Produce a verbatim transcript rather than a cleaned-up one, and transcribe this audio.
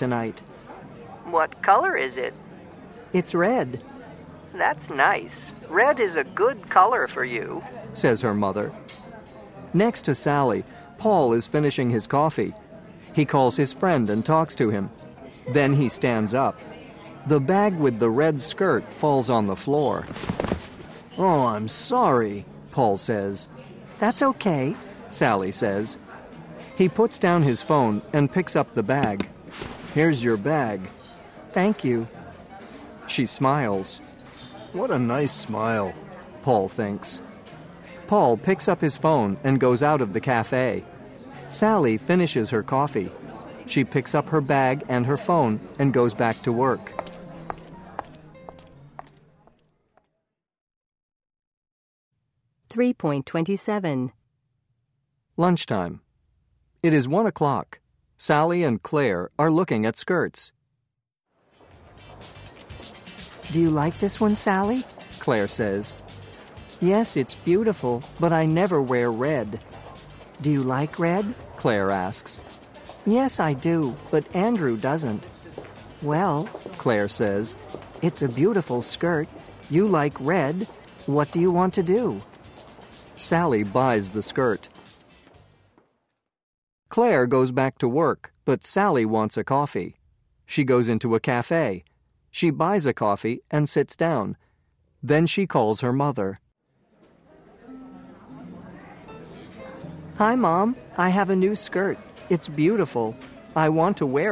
tonight. What color is it? It's red, That's nice. Red is a good color for you. says her mother. Next to Sally, Paul is finishing his coffee. He calls his friend and talks to him. Then he stands up. The bag with the red skirt falls on the floor. "Oh, I'm sorry," Paul says. "That's okay," Sally says. He puts down his phone and picks up the bag. "Here's your bag." "Thank you." She smiles. "What a nice smile," Paul thinks. Paul picks up his phone and goes out of the cafe. Sally finishes her coffee. She picks up her bag and her phone and goes back to work. three point two seven. Lunchtime. It is one o'clock. Sally and Claire are looking at skirts. "Do you like this one, Sally?" Claire says. "Yes, it's beautiful, but I never wear red." "Do you like red?" Claire asks. "Yes, I do, but Andrew doesn't." "Well," Claire says, "it's a beautiful skirt. You like red. What do you want to do?" Sally buys the skirt. Claire goes back to work, but Sally wants a coffee. She goes into a cafe. She buys a coffee and sits down. Then she calls her mother. "Hi, Mom. I have a new skirt. It's beautiful. I want to wear it.